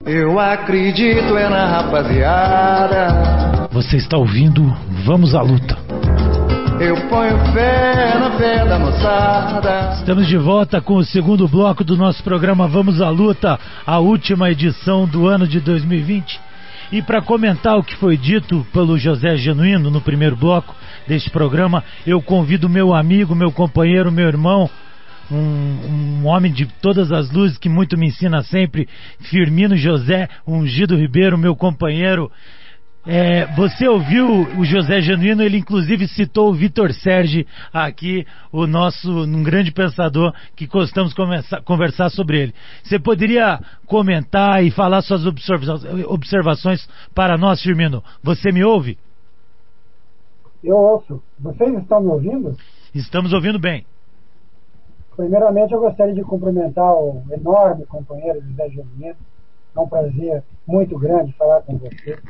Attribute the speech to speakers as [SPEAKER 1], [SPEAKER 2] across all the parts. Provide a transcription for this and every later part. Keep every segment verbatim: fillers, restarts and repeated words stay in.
[SPEAKER 1] Eu acredito é na rapaziada.
[SPEAKER 2] Você está ouvindo Vamos à Luta.
[SPEAKER 1] Eu ponho fé na fé da moçada.
[SPEAKER 2] Estamos de volta com o segundo bloco do nosso programa Vamos à Luta, a última edição do ano de dois mil e vinte. E para comentar o que foi dito pelo José Genuíno no primeiro bloco deste programa, eu convido meu amigo, meu companheiro, meu irmão, um, um homem de todas as luzes que muito me ensina sempre, Firmino José Ungido Ribeiro, meu companheiro. É, você ouviu o José Genuíno, ele inclusive citou o Vitor Sergi aqui, o nosso, um grande pensador que gostamos de conversar sobre ele. Você poderia comentar e falar suas observações para nós, Firmino? Você me ouve?
[SPEAKER 3] Eu ouço. Vocês estão me ouvindo?
[SPEAKER 2] Estamos ouvindo bem.
[SPEAKER 3] Primeiramente, eu gostaria de cumprimentar o enorme companheiro José Genuíno. É um prazer muito grande falar com você.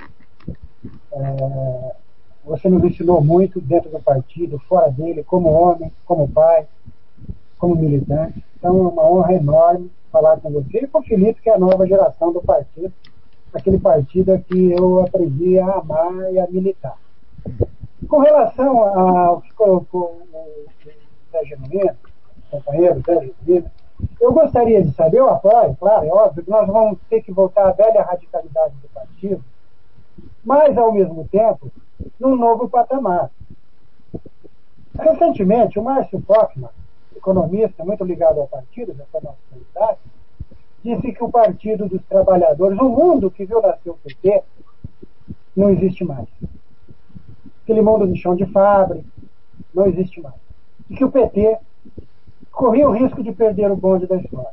[SPEAKER 3] É, você nos ensinou muito dentro do partido, fora dele, como homem, como pai, como militante. Então é uma honra enorme falar com você e com o Felipe, que é a nova geração do partido, aquele partido que eu aprendi a amar e a militar. Com relação ao que colocou o Zé Genuíno, companheiro Zé Genuíno, eu gostaria de saber, eu apoio, claro, é óbvio que nós vamos ter que voltar à velha radicalidade do partido, mas, ao mesmo tempo, num novo patamar. Recentemente, o Márcio Fockmann, economista muito ligado ao partido, já foi nosso candidato, disse que o Partido dos Trabalhadores, o mundo que viu nascer o P T, não existe mais. Aquele mundo de chão de fábrica não existe mais. E que o P T corria o risco de perder o bonde da história.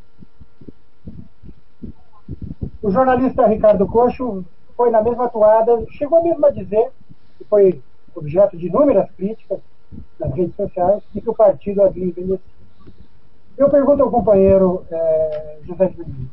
[SPEAKER 3] O jornalista Ricardo Cocho foi na mesma toada, chegou mesmo a dizer, que foi objeto de inúmeras críticas nas redes sociais, de que o partido havia envelhecido. Eu pergunto ao companheiro é, José Genuíno,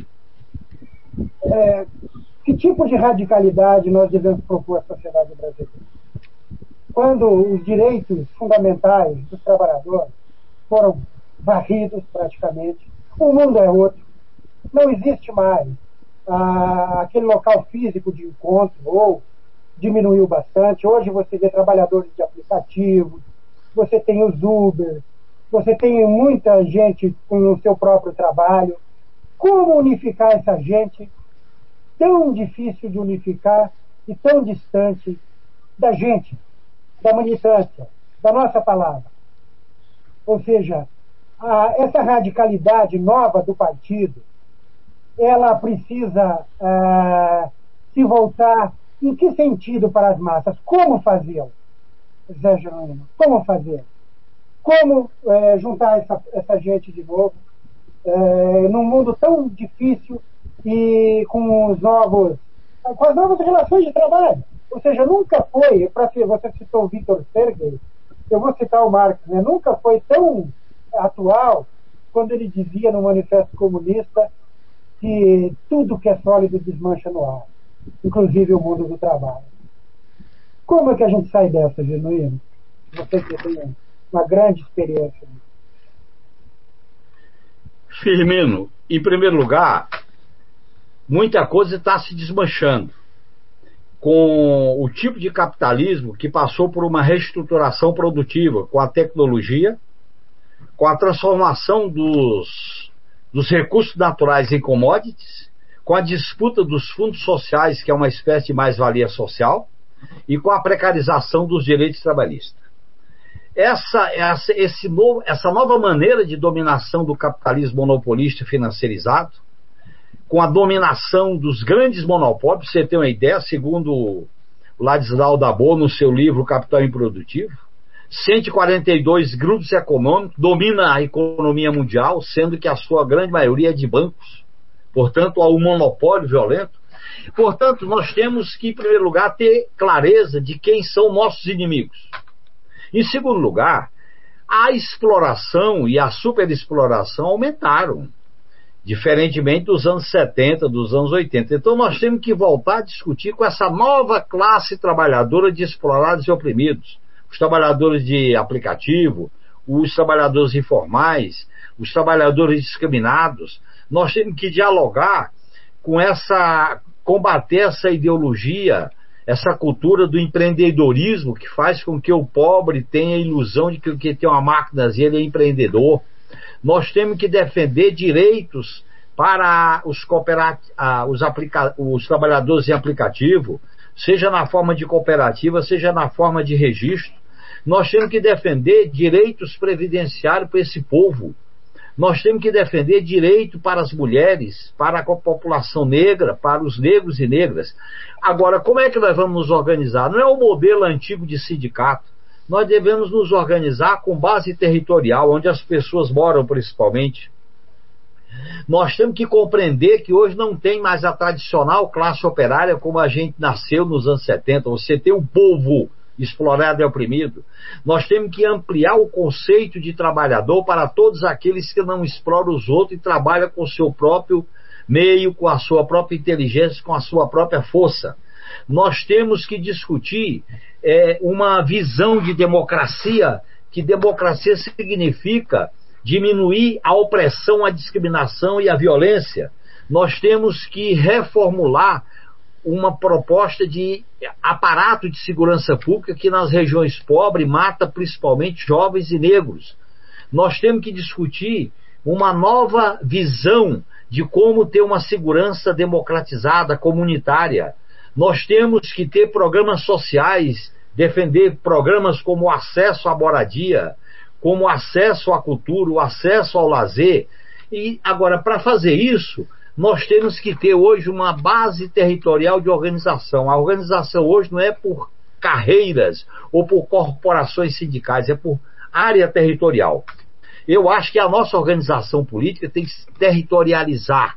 [SPEAKER 3] é, que tipo de radicalidade nós devemos propor à sociedade brasileira? Quando os direitos fundamentais dos trabalhadores foram varridos praticamente, o mundo é outro, não existe mais Ah, aquele local físico de encontro, ou diminuiu bastante. Hoje você vê trabalhadores de aplicativos, você tem os Uber, você tem muita gente com o seu próprio trabalho. Como unificar essa gente tão difícil de unificar e tão distante da gente, da militância, da nossa palavra? Ou seja, a, essa radicalidade nova do partido, ela precisa uh, se voltar em que sentido para as massas? Como fazê-lo, Zé Genuíno? Como fazer? Como uh, juntar essa, essa gente de novo uh, num mundo tão difícil e com os novos, com as novas relações de trabalho? Ou seja, nunca foi, para você citou o Vitor Sergi, eu vou citar o Marx, né? Nunca foi tão atual quando ele dizia no Manifesto Comunista que tudo que é sólido desmancha no ar, inclusive o mundo do trabalho. Como é que a gente sai dessa, Genuíno? Você que tem uma grande experiência.
[SPEAKER 4] Firmino, em primeiro lugar, muita coisa está se desmanchando com o tipo de capitalismo que passou por uma reestruturação produtiva, com a tecnologia, com a transformação dos dos recursos naturais em commodities, com a disputa dos fundos sociais, que é uma espécie de mais-valia social, e com a precarização dos direitos trabalhistas. Essa, essa, esse novo, essa nova maneira de dominação do capitalismo monopolista financeirizado, com a dominação dos grandes monopólios, para você ter uma ideia, segundo o Ladislau Dabo, no seu livro Capital Improdutivo, cento e quarenta e dois grupos econômicos dominam a economia mundial, sendo que a sua grande maioria é de bancos. Portanto, há um monopólio violento. Portanto, nós temos que, em primeiro lugar, ter clareza de quem são nossos inimigos. Em segundo lugar, a exploração e a superexploração aumentaram, diferentemente dos anos setenta, dos anos oitenta. Então, nós temos que voltar a discutir com essa nova classe trabalhadora de explorados e oprimidos. Os trabalhadores de aplicativo, os trabalhadores informais, os trabalhadores discriminados. Nós temos que dialogar com essa, combater essa ideologia, essa cultura do empreendedorismo que faz com que o pobre tenha a ilusão de que, que tem uma máquina e ele é empreendedor. Nós temos que defender direitos para os, os, aplica... os trabalhadores em aplicativo, seja na forma de cooperativa, seja na forma de registro. Nós temos que defender direitos previdenciários para esse povo. Nós temos que defender direito para as mulheres, para a população negra, para os negros e negras. Agora, como é que nós vamos nos organizar? Não é o modelo antigo de sindicato. Nós devemos nos organizar com base territorial, onde as pessoas moram principalmente. Nós temos que compreender que hoje não tem mais a tradicional classe operária como a gente nasceu nos anos setenta. Você tem o povo explorado e oprimido. Nós temos que ampliar o conceito de trabalhador para todos aqueles que não exploram os outros e trabalham com o seu próprio meio, com a sua própria inteligência, com a sua própria força. Nós temos que discutir é, uma visão de democracia, que democracia significa diminuir a opressão, a discriminação e a violência. Nós temos que reformular uma proposta de aparato de segurança pública que nas regiões pobres mata principalmente jovens e negros. Nós temos que discutir uma nova visão de como ter uma segurança democratizada, comunitária. Nós temos que ter programas sociais, defender programas como o acesso à moradia, como o acesso à cultura, o acesso ao lazer. E agora, para fazer isso, nós temos que ter hoje uma base territorial de organização. A organização hoje não é por carreiras ou por corporações sindicais, é por área territorial. Eu acho que a nossa organização política tem que se territorializar.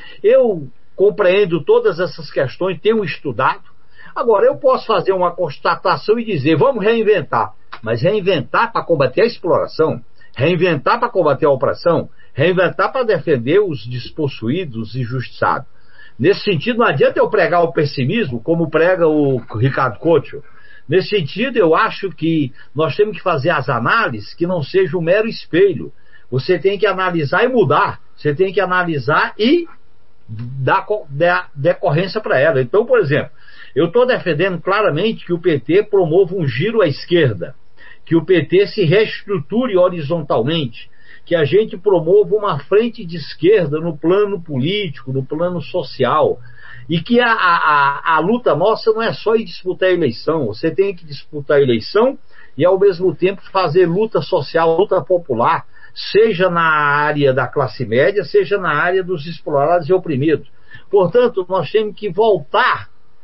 [SPEAKER 4] Eu compreendo todas essas questões, tenho estudado. Agora, eu posso fazer uma constatação e dizer, vamos reinventar. Mas reinventar para combater a exploração, reinventar para combater a opressão, reinventar para defender os despossuídos, os injustiçados. Nesse sentido, não adianta eu pregar o pessimismo, como prega o Ricardo Couto. Nesse sentido, eu acho que nós temos que fazer as análises que não seja um mero espelho. Você tem que analisar e mudar. Você tem que analisar e dar, dar decorrência para ela. Então, por exemplo, eu estou defendendo claramente que o P T promova um giro à esquerda, que o P T se reestruture horizontalmente, que a gente promova uma frente de esquerda no plano político, no plano social, e que a, a, a luta nossa não é só ir disputar a eleição. Você tem que disputar a eleição e ao mesmo tempo fazer luta social, luta popular, seja na área da classe média, seja na área dos explorados e oprimidos. Portanto, nós temos que voltar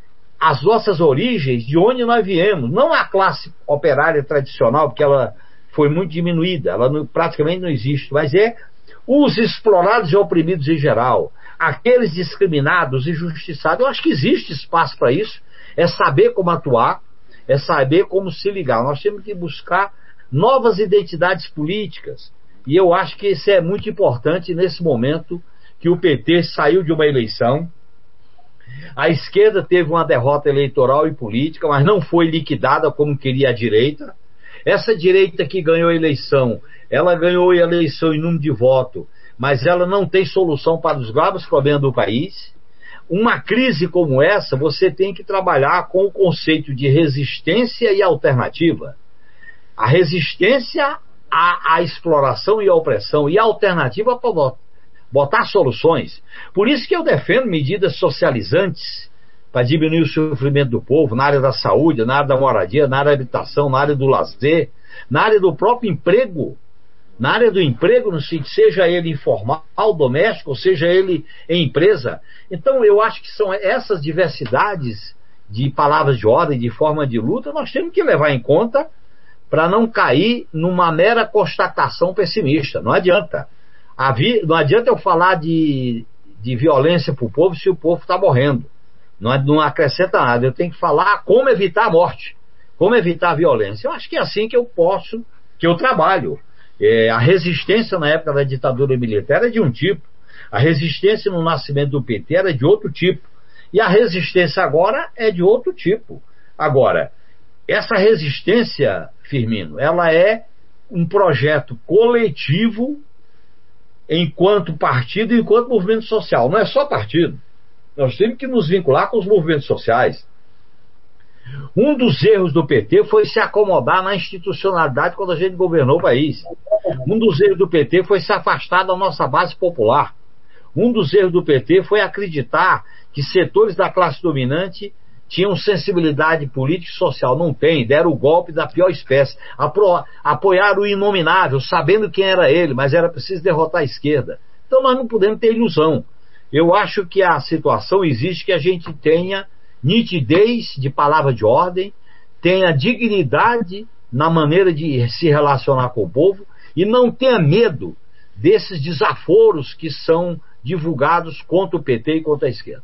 [SPEAKER 4] às nossas origens, de onde nós viemos, não a classe operária tradicional, porque ela foi muito diminuída, ela não, praticamente não existe, mas é os explorados e oprimidos em geral, aqueles discriminados e injustiçados. Eu acho que existe espaço para isso, é saber como atuar, é saber como se ligar. Nós temos que buscar novas identidades políticas, e eu acho que isso é muito importante nesse momento que o P T saiu de uma eleição. A esquerda teve uma derrota eleitoral e política, mas não foi liquidada como queria a direita. Essa direita que ganhou a eleição, ela ganhou a eleição em número de voto, mas ela não tem solução para os graves problemas do país. Uma crise como essa, você tem que trabalhar com o conceito de resistência e alternativa. A resistência à, à exploração e à opressão, e a alternativa para botar soluções. Por isso que eu defendo medidas socializantes para diminuir o sofrimento do povo na área da saúde, na área da moradia, na área da habitação, na área do lazer, na área do próprio emprego, na área do emprego, no sentido, seja ele informal, doméstico, ou seja ele em empresa. Então eu acho que são essas diversidades de palavras de ordem, de forma de luta, nós temos que levar em conta para não cair numa mera constatação pessimista. Não adianta. A vi, não adianta eu falar de, de violência para o povo se o povo está morrendo. Não, não acrescenta nada. Eu tenho que falar como evitar a morte, como evitar a violência. Eu acho que é assim que eu posso, que eu trabalho. É, a resistência na época da ditadura militar era de um tipo, a resistência no nascimento do P T era de outro tipo, e a resistência agora é de outro tipo. Agora, essa resistência, Firmino, ela é um projeto coletivo enquanto partido e enquanto movimento social. Não é só partido. Nós temos que nos vincular com os movimentos sociais. Um dos erros do P T foi se acomodar na institucionalidade quando a gente governou o país. Um dos erros do P T foi se afastar da nossa base popular. Um dos erros do P T foi acreditar que setores da classe dominante tinham sensibilidade política e social. Não tem, deram o golpe da pior espécie. Apro- apoiaram o inominável, sabendo quem era ele, mas era preciso derrotar a esquerda. Então nós não podemos ter ilusão. Eu acho que a situação exige que a gente tenha nitidez de palavra de ordem, tenha dignidade na maneira de se relacionar com o povo e não tenha medo desses desaforos que são divulgados contra o P T e contra a esquerda.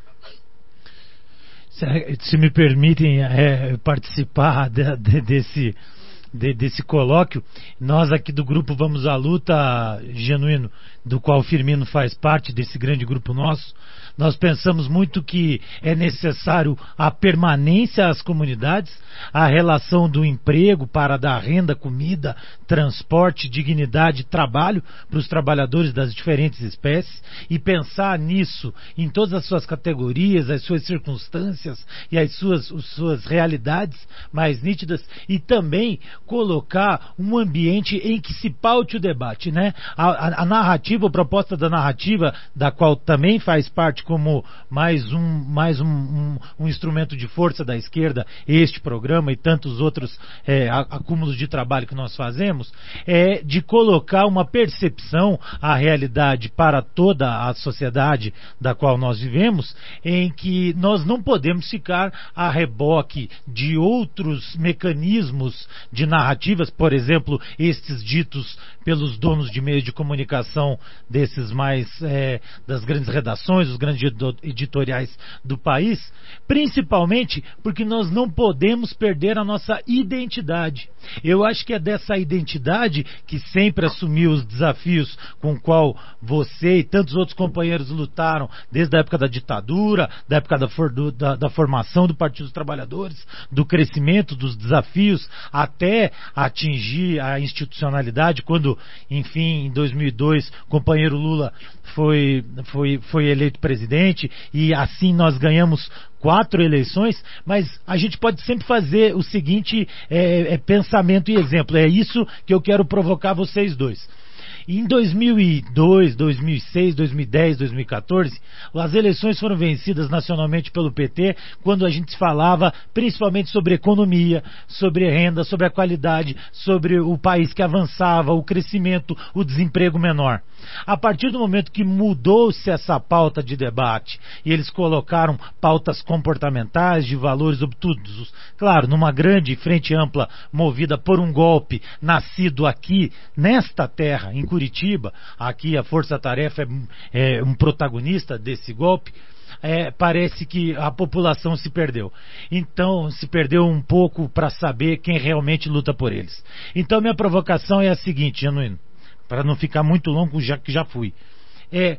[SPEAKER 2] Se me permitem é, participar de, de, desse, de, desse colóquio, nós aqui do grupo Vamos à Luta, Genuíno, do qual o Firmino faz parte, desse grande grupo nosso, nós pensamos muito que é necessário a permanência às comunidades, a relação do emprego para dar renda, comida, transporte, dignidade, trabalho para os trabalhadores das diferentes espécies e pensar nisso em todas as suas categorias, as suas circunstâncias e as suas, as suas realidades mais nítidas e também colocar um ambiente em que se paute o debate, né? A, a, a narrativa, a proposta da narrativa, da qual também faz parte como mais um, mais um, um, um instrumento de força da esquerda, este programa e tantos outros é, acúmulos de trabalho que nós fazemos, é de colocar uma percepção à realidade para toda a sociedade da qual nós vivemos, em que nós não podemos ficar a reboque de outros mecanismos de narrativas, por exemplo, estes ditos pelos donos de meios de comunicação desses mais, é, das grandes redações, os grandes editoriais do país, principalmente porque nós não podemos perder a nossa identidade. Eu acho que é dessa identidade que sempre assumiu os desafios com o qual você e tantos outros companheiros lutaram, desde a época da ditadura, da época da, for, do, da, da formação do Partido dos Trabalhadores, do crescimento, dos desafios, até atingir a institucionalidade, quando, enfim, em dois mil e dois, o companheiro Lula foi, foi, foi eleito presidente, e assim nós ganhamos quatro eleições, mas a gente pode sempre fazer o seguinte é, é, pensamento e exemplo. É isso que eu quero provocar vocês dois. Em dois mil e dois, dois mil e seis, dois mil e dez, dois mil e quatorze, as eleições foram vencidas nacionalmente pelo P T, quando a gente falava principalmente sobre economia, sobre renda, sobre a qualidade, sobre o país que avançava, o crescimento, o desemprego menor. A partir do momento que mudou-se essa pauta de debate e eles colocaram pautas comportamentais, de valores obtusos, claro, numa grande frente ampla movida por um golpe nascido aqui, nesta terra, em Curitiba, aqui a Força Tarefa é, é um protagonista desse golpe, é, parece que a população se perdeu. Então, se perdeu um pouco para saber quem realmente luta por eles. Então, minha provocação é a seguinte, Genuíno, para não ficar muito longo, já que já fui. É,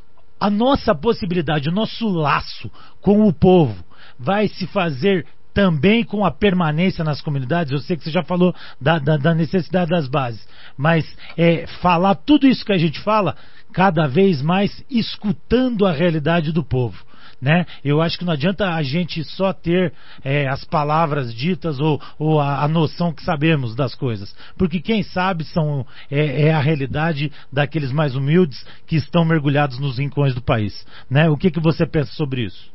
[SPEAKER 2] a nossa possibilidade, o nosso laço com o povo vai se fazer também com a permanência nas comunidades. Eu sei que você já falou da, da, da necessidade das bases, mas é, falar tudo isso que a gente fala, cada vez mais escutando a realidade do povo, né? Eu acho que não adianta a gente só ter é, as palavras ditas ou, ou a, a noção que sabemos das coisas, porque quem sabe são, é, é a realidade daqueles mais humildes que estão mergulhados nos rincões do país, né? O que, que você pensa sobre isso?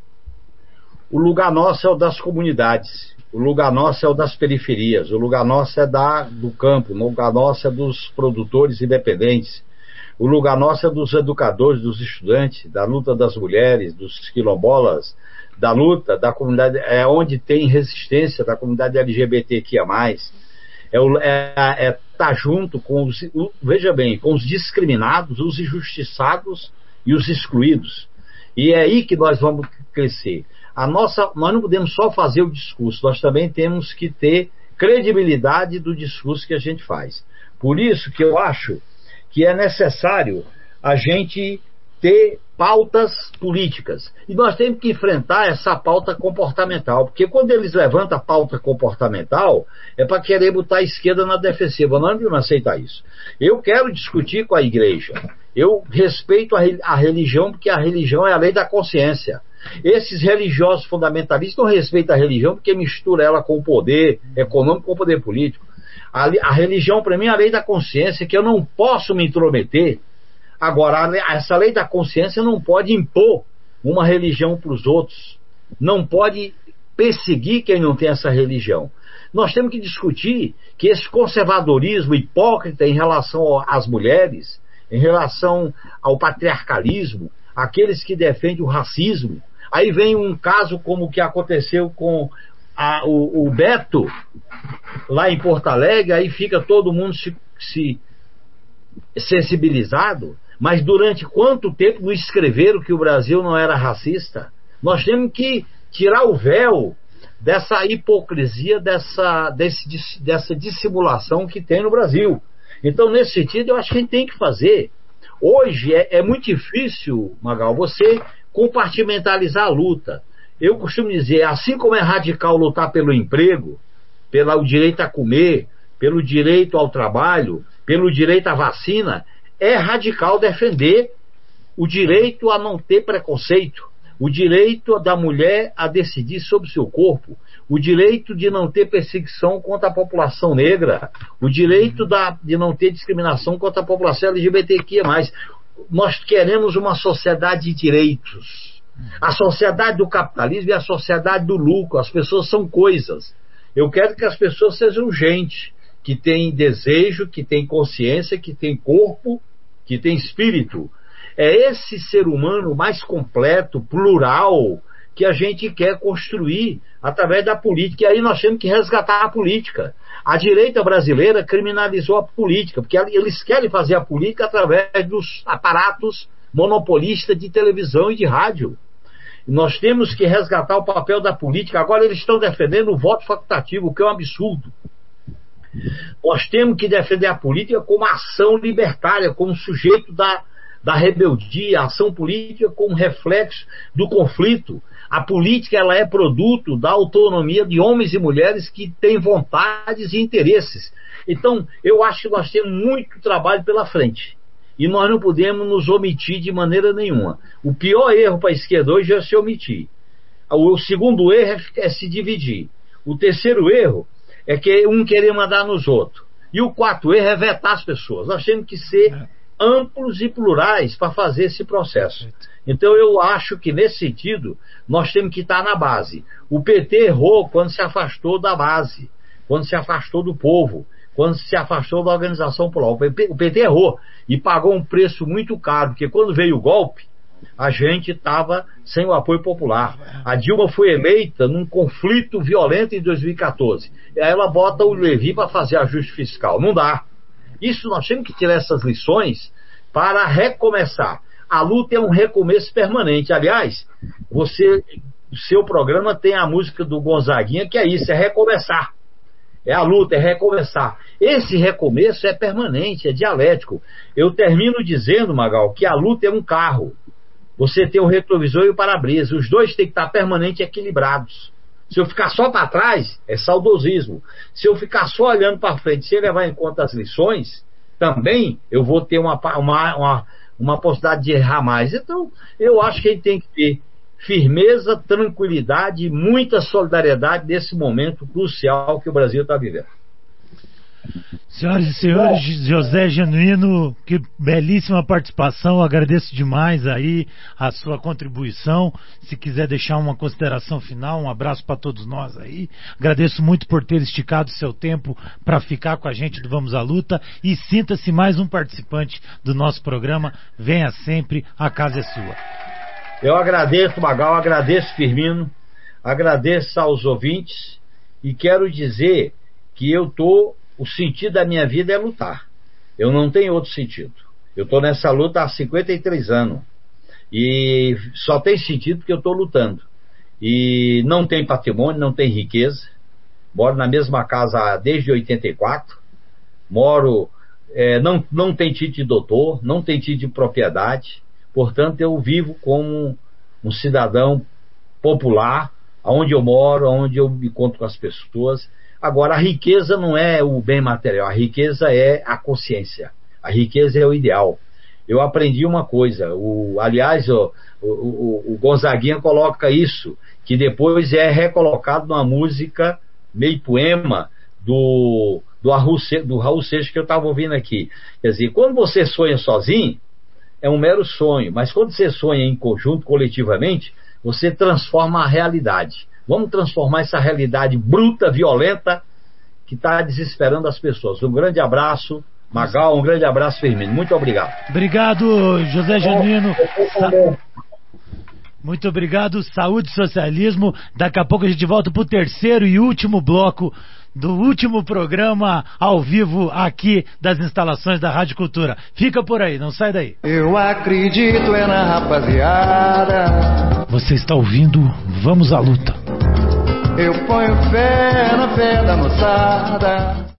[SPEAKER 4] O lugar nosso é o das comunidades, o lugar nosso é o das periferias, o lugar nosso é da, do campo, o lugar nosso é dos produtores independentes, o lugar nosso é dos educadores, dos estudantes, da luta das mulheres, dos quilombolas, da luta da comunidade, é onde tem resistência da comunidade L G B T Q I A mais, é estar é, é tá junto com os, o, veja bem, com os discriminados, os injustiçados e os excluídos. E é aí que nós vamos crescer. A nossa, nós não podemos só fazer o discurso, nós também temos que ter credibilidade do discurso que a gente faz. Por isso que eu acho que é necessário a gente ter pautas políticas. E nós temos que enfrentar essa pauta comportamental, porque quando eles levantam a pauta comportamental, é para querer botar a esquerda na defensiva. Nós não vamos aceitar isso. Eu quero discutir com a igreja, Eu respeito a, a religião, porque a religião é a lei da consciência. Esses religiosos fundamentalistas não respeitam a religião porque mistura ela com o poder econômico, com o poder político. A, a religião, para mim, é a lei da consciência, que eu não posso me intrometer. Agora, a, essa lei da consciência não pode impor uma religião para os outros. Não pode perseguir quem não tem essa religião. Nós temos que discutir que esse conservadorismo hipócrita em relação às mulheres, em relação ao patriarcalismo, aqueles que defendem o racismo. Aí vem um caso como o que aconteceu com a, o, o Beto, lá em Porto Alegre, aí fica todo mundo se, se sensibilizado, mas durante quanto tempo não escreveram que o Brasil não era racista? Nós temos que tirar o véu dessa hipocrisia, dessa, desse, dessa dissimulação que tem no Brasil. Então, nesse sentido, eu acho que a gente tem que fazer. Hoje é, é muito difícil, Magal, você compartimentalizar a luta. Eu costumo dizer, assim como é radical lutar pelo emprego, pelo direito a comer, pelo direito ao trabalho, pelo direito à vacina, é radical defender o direito a não ter preconceito, o direito da mulher a decidir sobre o seu corpo, o direito de não ter perseguição contra a população negra, o direito da, de não ter discriminação contra a população L G B T Q mais. Nós queremos uma sociedade de direitos. A sociedade do capitalismo é a sociedade do lucro. As pessoas são coisas. Eu quero que as pessoas sejam gente, que tem desejo, que tem consciência, que tem corpo, que tem espírito. É esse ser humano mais completo, plural, que a gente quer construir através da política. E aí nós temos que resgatar a política. A direita brasileira criminalizou a política, porque eles querem fazer a política através dos aparatos monopolistas de televisão e de rádio. Nós temos que resgatar o papel da política. Agora eles estão defendendo o voto facultativo, o que é um absurdo. Nós temos que defender a política como ação libertária, como sujeito da, da rebeldia, a ação política como reflexo do conflito. A política, ela é produto da autonomia de homens e mulheres que têm vontades e interesses. Então, eu acho que nós temos muito trabalho pela frente. E nós não podemos nos omitir de maneira nenhuma. O pior erro para a esquerda hoje é se omitir. O segundo erro é se dividir. O terceiro erro é que um querer mandar nos outros. E o quarto erro é vetar as pessoas. Nós temos que ser amplos e plurais para fazer esse processo. Então eu acho que nesse sentido nós temos que estar na base. O P T errou quando se afastou da base, quando se afastou do povo, quando se afastou da organização popular. O P T errou e pagou um preço muito caro, porque quando veio o golpe, a gente estava sem o apoio popular. A Dilma foi eleita num conflito violento em dois mil e quatorze. E aí ela bota o Levi para fazer ajuste fiscal. Não dá. Isso nós temos que tirar essas lições para recomeçar. A luta é um recomeço permanente. Aliás, você, o seu programa tem a música do Gonzaguinha, que é isso, é recomeçar. É a luta, é recomeçar. Esse recomeço é permanente, é dialético. Eu termino dizendo, Magal, que a luta é um carro. Você tem o retrovisor e o para-brisa. Os dois têm que estar permanentemente equilibrados. Se eu ficar só para trás, é saudosismo. Se eu ficar só olhando para frente, sem levar em conta as lições, também eu vou ter uma, uma, uma, uma possibilidade de errar mais. Então, eu acho que a gente tem que ter firmeza, tranquilidade e muita solidariedade nesse momento crucial que o Brasil está vivendo.
[SPEAKER 2] Senhoras e senhores, José Genuíno, que belíssima participação, agradeço demais aí a sua contribuição. Se quiser deixar uma consideração final, um abraço para todos nós aí. Agradeço muito por ter esticado seu tempo para ficar com a gente do Vamos à Luta, e sinta-se mais um participante do nosso programa. Venha sempre, a casa é sua.
[SPEAKER 4] Eu agradeço, Magal, agradeço, Firmino, agradeço aos ouvintes e quero dizer que eu estou... O sentido da minha vida é lutar. Eu não tenho outro sentido. Eu estou nessa luta há cinquenta e três anos. E só tem sentido porque eu estou lutando. E não tem patrimônio, não tem riqueza. Moro na mesma casa desde oitenta e quatro. Moro... É, não, não tem título de doutor, não tem título de propriedade. Portanto, eu vivo como um cidadão popular, onde eu moro, onde eu me encontro com as pessoas. Agora, a riqueza não é o bem material, a riqueza é a consciência, a riqueza é o ideal. eu aprendi uma coisa. O, aliás, o, o, o Gonzaguinha coloca isso, que depois é recolocado numa música, meio poema, do, do, Raul, do Raul Seixas que eu estava ouvindo aqui. Quer dizer, quando você sonha sozinho, é um mero sonho, mas quando você sonha em conjunto, coletivamente, você transforma a realidade. Vamos transformar essa realidade bruta, violenta, que está desesperando as pessoas. Um grande abraço, Magal, um grande abraço, Firmino. Muito obrigado.
[SPEAKER 2] Obrigado, José Genuíno. Sa- Muito obrigado, saúde e socialismo. Daqui a pouco a gente volta para o terceiro e último bloco do último programa ao vivo aqui das instalações da Rádio Cultura. Fica por aí, não sai daí.
[SPEAKER 1] Eu acredito é na rapaziada.
[SPEAKER 2] Você está ouvindo Vamos à Luta.
[SPEAKER 1] Eu ponho fé na fé da moçada.